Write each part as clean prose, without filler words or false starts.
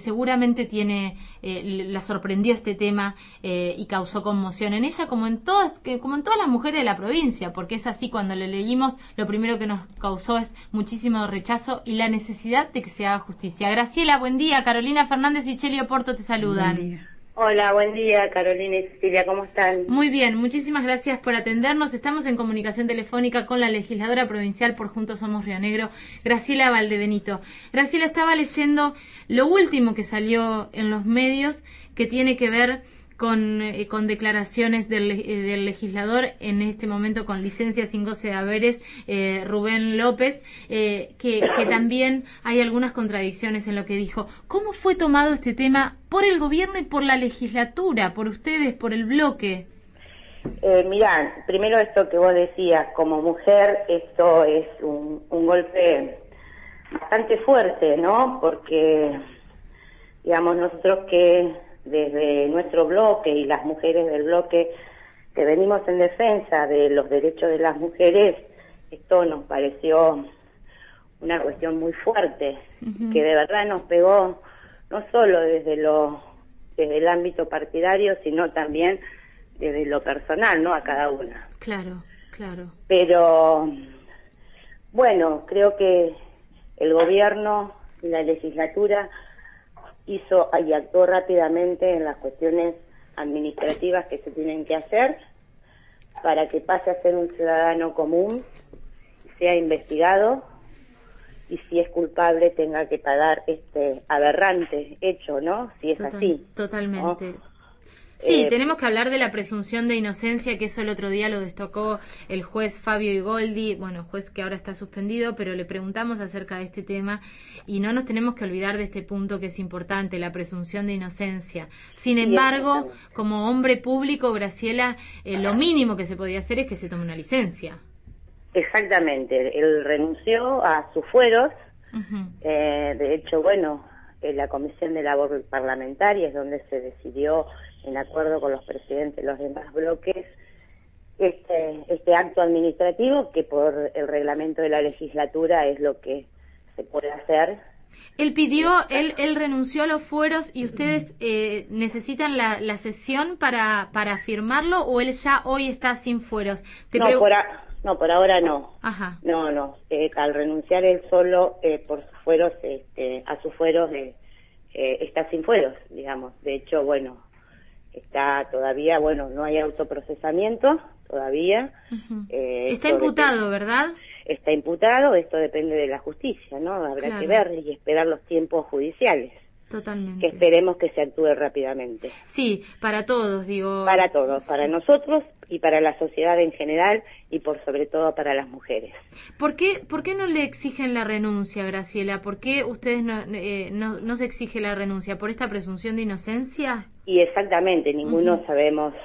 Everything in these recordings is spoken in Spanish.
seguramente la sorprendió este tema y causó conmoción en ella como en todas las mujeres de la provincia, porque es así. Cuando lo leímos, lo primero que nos causó es muchísimo rechazo y la necesidad de que se haga justicia. Graciela, buen día. Carolina Fernández y Chelio Porto te saludan. Buen día. Hola, buen día, Carolina y Cecilia, ¿cómo están? Muy bien, muchísimas gracias por atendernos. Estamos en comunicación telefónica con la legisladora provincial por Juntos Somos Río Negro, Graciela Valdebenito. Graciela, estaba leyendo lo último que salió en los medios que tiene que ver con declaraciones del legislador, en este momento con licencia sin goce de haberes, Rubén López, que también hay algunas contradicciones en lo que dijo. ¿Cómo fue tomado este tema por el gobierno y por la legislatura, por ustedes, por el bloque? Mirá, primero esto que vos decías, como mujer, esto es un golpe bastante fuerte, ¿no? Porque, digamos, nosotros que desde nuestro bloque y las mujeres del bloque que venimos en defensa de los derechos de las mujeres, esto nos pareció una cuestión muy fuerte, que de verdad nos pegó no solo desde el ámbito partidario, sino también desde lo personal, ¿no? A cada una. Claro, claro. Pero, bueno, creo que el gobierno y la legislatura hizo y actuó rápidamente en las cuestiones administrativas que se tienen que hacer para que pase a ser un ciudadano común, sea investigado y si es culpable tenga que pagar este aberrante hecho, ¿no? Si es así. Totalmente. ¿No? Sí, tenemos que hablar de la presunción de inocencia, que eso el otro día lo destacó el juez Fabio Igoldi, bueno, juez que ahora está suspendido, pero le preguntamos acerca de este tema y no nos tenemos que olvidar de este punto que es importante, la presunción de inocencia. Sin embargo, como hombre público, Graciela, lo mínimo que se podía hacer es que se tome una licencia. Exactamente, él renunció a sus fueros, de hecho, bueno, en la Comisión de Labor Parlamentaria es donde se decidió, en acuerdo con los presidentes de los demás bloques, este acto administrativo que por el reglamento de la legislatura es lo que se puede hacer. Él pidió, él renunció a los fueros y ustedes necesitan la sesión para firmarlo, o él ya hoy está sin fueros. No, por ahora no. Ajá. No, al renunciar él solo por sus fueros, a sus fueros está sin fueros, digamos. De hecho, bueno, está todavía, bueno, no hay autoprocesamiento todavía. Está imputado, ¿verdad? Está imputado, esto depende de la justicia, ¿no? Habrá que ver y esperar los tiempos judiciales. Totalmente. Que esperemos que se actúe rápidamente. Sí, para todos, digo. Para todos, para nosotros y para la sociedad en general y por sobre todo para las mujeres. ¿Por qué no le exigen la renuncia, Graciela? ¿Por qué ustedes no se exige la renuncia? ¿Por esta presunción de inocencia? Y exactamente, ninguno sabemos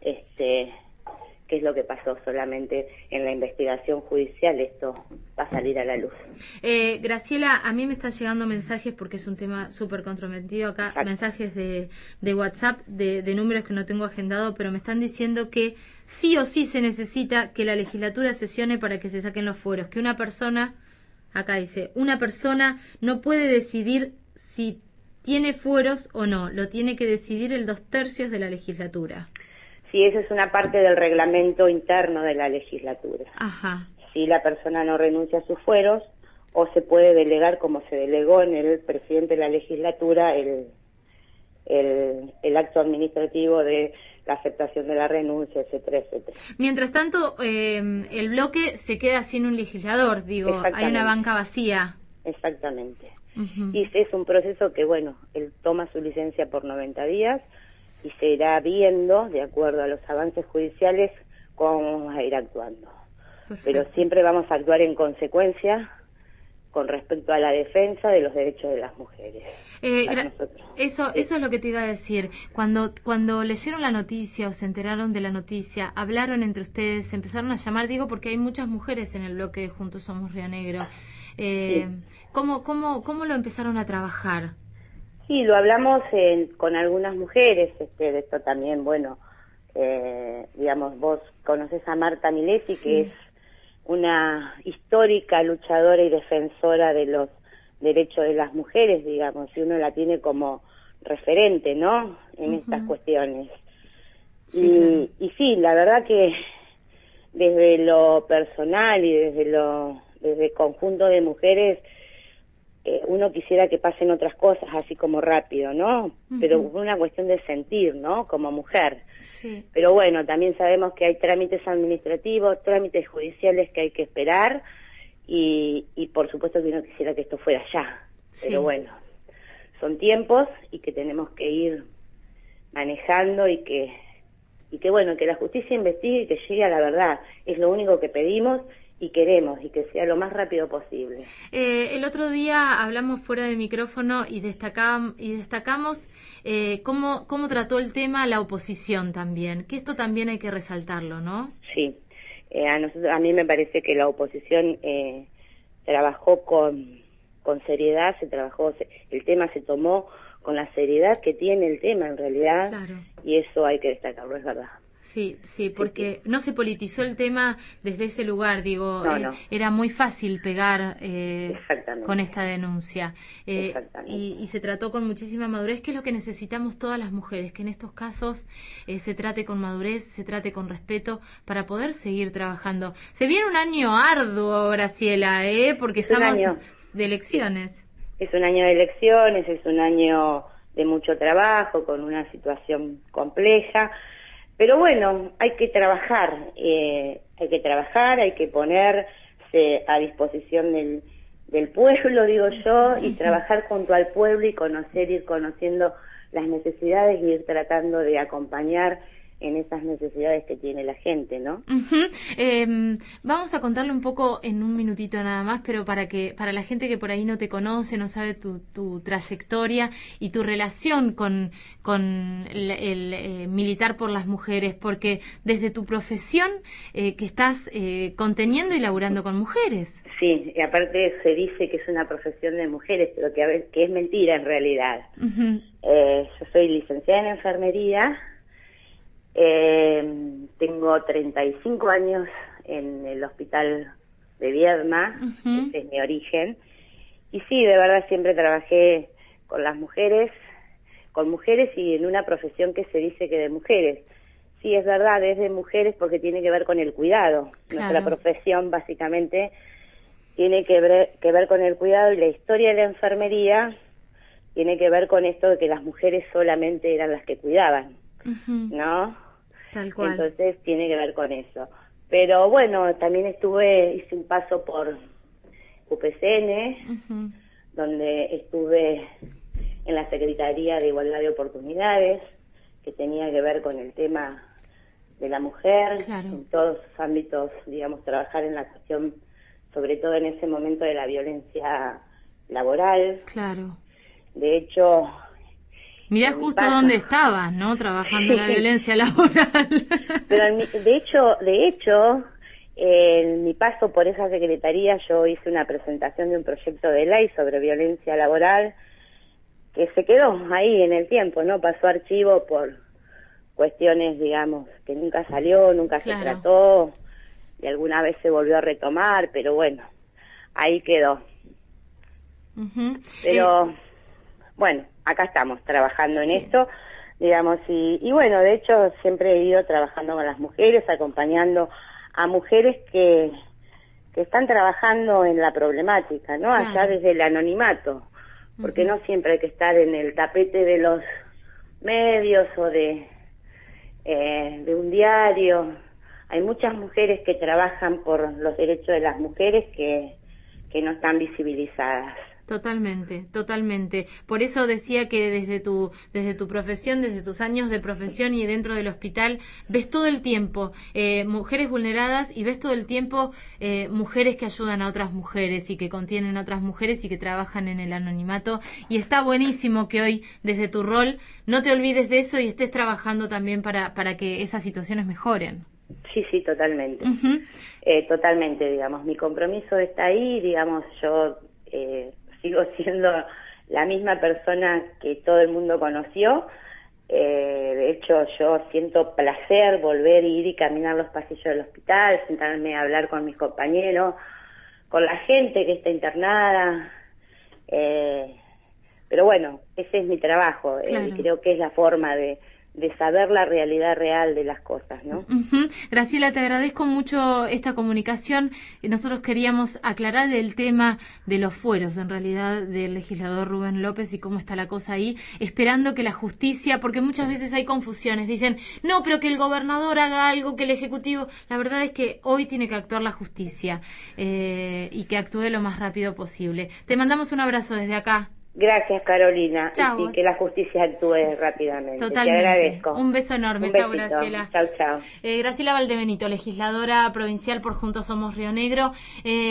qué es lo que pasó, solamente en la investigación judicial esto va a salir a la luz. Graciela, a mí me están llegando mensajes porque es un tema súper comprometido acá, mensajes de WhatsApp, de números que no tengo agendado, pero me están diciendo que sí o sí se necesita que la legislatura sesione para que se saquen los fueros, que una persona, acá dice, una persona no puede decidir si tiene fueros o no, lo tiene que decidir el 2/3 de la legislatura. Sí, esa es una parte del reglamento interno de la legislatura. Ajá. Si la persona no renuncia a sus fueros, o se puede delegar, como se delegó en el presidente de la legislatura, el acto administrativo de la aceptación de la renuncia, etcétera, etcétera. Mientras tanto, el bloque se queda sin un legislador, digo, hay una banca vacía. Exactamente. Y es un proceso que, bueno, él toma su licencia por 90 días, y se irá viendo, de acuerdo a los avances judiciales, cómo vamos a ir actuando. Perfecto. Pero siempre vamos a actuar en consecuencia con respecto a la defensa de los derechos de las mujeres. Eso es lo que te iba a decir. Cuando leyeron la noticia o se enteraron de la noticia, hablaron entre ustedes, se empezaron a llamar, digo, porque hay muchas mujeres en el bloque de Juntos Somos Río Negro. Sí. ¿Cómo lo empezaron a trabajar? Sí, lo hablamos con algunas mujeres, de esto también, bueno, digamos, vos conocés a Marta Milesi, que es una histórica luchadora y defensora de los derecho de las mujeres, digamos, si uno la tiene como referente, ¿no?, en estas cuestiones. Sí, claro. Y sí, la verdad que desde lo personal y desde el conjunto de mujeres, uno quisiera que pasen otras cosas así como rápido, ¿no? Pero es una cuestión de sentir, ¿no?, como mujer. Sí. Pero bueno, también sabemos que hay trámites administrativos, trámites judiciales que hay que esperar, y por supuesto que uno quisiera que esto fuera ya. Sí. Pero bueno, son tiempos y que tenemos que ir manejando y que bueno, que la justicia investigue y que llegue a la verdad. Es lo único que pedimos y queremos, y que sea lo más rápido posible. El otro día hablamos fuera de micrófono y destacamos cómo trató el tema la oposición también, que esto también hay que resaltarlo, ¿no? Sí, a mí me parece que la oposición trabajó con seriedad, el tema se tomó con la seriedad que tiene el tema en realidad, claro. Y eso hay que destacarlo, es verdad. Sí, porque no se politizó el tema desde ese lugar, digo, No. era muy fácil pegar con Exactamente. esta denuncia y se trató con muchísima madurez, que es lo que necesitamos todas las mujeres, que en estos casos se trate con madurez, se trate con respeto para poder seguir trabajando. Se viene un año arduo, Graciela, porque estamos de elecciones. Es un año de elecciones, es un año de mucho trabajo, con una situación compleja. Pero bueno, hay que trabajar, hay que ponerse a disposición del pueblo, digo yo, y trabajar junto al pueblo y ir conociendo las necesidades y ir tratando de acompañar en esas necesidades que tiene la gente, ¿no? Vamos a contarle un poco en un minutito nada más, pero para la gente que por ahí no te conoce, no sabe tu trayectoria y tu relación con el militar por las mujeres, porque desde tu profesión que estás conteniendo y laburando con mujeres. Sí, y aparte se dice que es una profesión de mujeres, pero que es mentira en realidad. Yo soy licenciada en enfermería. Tengo 35 años en el hospital de Viedma, ese es mi origen, y sí, de verdad siempre trabajé con mujeres y en una profesión que se dice que de mujeres. Sí, es verdad, es de mujeres porque tiene que ver con el cuidado. Claro. Nuestra profesión básicamente tiene que ver con el cuidado, y la historia de la enfermería tiene que ver con esto de que las mujeres solamente eran las que cuidaban, ¿no? Tal cual. Entonces tiene que ver con eso. Pero bueno, también hice un paso por UPCN, donde estuve en la Secretaría de Igualdad de Oportunidades, que tenía que ver con el tema de la mujer, claro. En todos sus ámbitos, digamos, trabajar en la cuestión, sobre todo en ese momento de la violencia laboral. Claro. De hecho... Mirá justo dónde estabas, ¿no? Trabajando en la violencia laboral. Pero de hecho, en mi paso por esa secretaría yo hice una presentación de un proyecto de ley sobre violencia laboral que se quedó ahí en el tiempo, ¿no? Pasó a archivo por cuestiones, digamos, que nunca salió, nunca se trató, y alguna vez se volvió a retomar, pero bueno, ahí quedó. Pero... Bueno, acá estamos trabajando en esto, digamos, y bueno, de hecho siempre he ido trabajando con las mujeres, acompañando a mujeres que están trabajando en la problemática, ¿no? Claro. Allá desde el anonimato, porque no siempre hay que estar en el tapete de los medios o de un diario. Hay muchas mujeres que trabajan por los derechos de las mujeres que no están visibilizadas. Totalmente, totalmente. Por eso decía que desde tu profesión, desde tus años de profesión y dentro del hospital, ves todo el tiempo mujeres vulneradas y ves todo el tiempo mujeres que ayudan a otras mujeres y que contienen a otras mujeres y que trabajan en el anonimato. Y está buenísimo que hoy, desde tu rol, no te olvides de eso y estés trabajando también para que esas situaciones mejoren. Sí, totalmente. Totalmente, digamos. Mi compromiso está ahí, digamos, yo... sigo siendo la misma persona que todo el mundo conoció. De hecho, yo siento placer volver a ir y caminar los pasillos del hospital, sentarme a hablar con mis compañeros, con la gente que está internada, Pero bueno, ese es mi trabajo, Claro. creo que es la forma de saber la realidad real de las cosas, ¿no? Graciela, te agradezco mucho esta comunicación. Nosotros queríamos aclarar el tema de los fueros, en realidad, del legislador Rubén López y cómo está la cosa ahí, esperando que la justicia, porque muchas veces hay confusiones, dicen, no, pero que el gobernador haga algo, que el Ejecutivo. La verdad es que hoy tiene que actuar la justicia y que actúe lo más rápido posible. Te mandamos un abrazo desde acá. Gracias, Carolina. Chao. Y sí, que la justicia actúe rápidamente. Totalmente. Te agradezco. Un beso enorme. Un Chao, besito. Graciela. Chao, chao. Graciela Valdebenito, legisladora provincial por Juntos Somos Río Negro.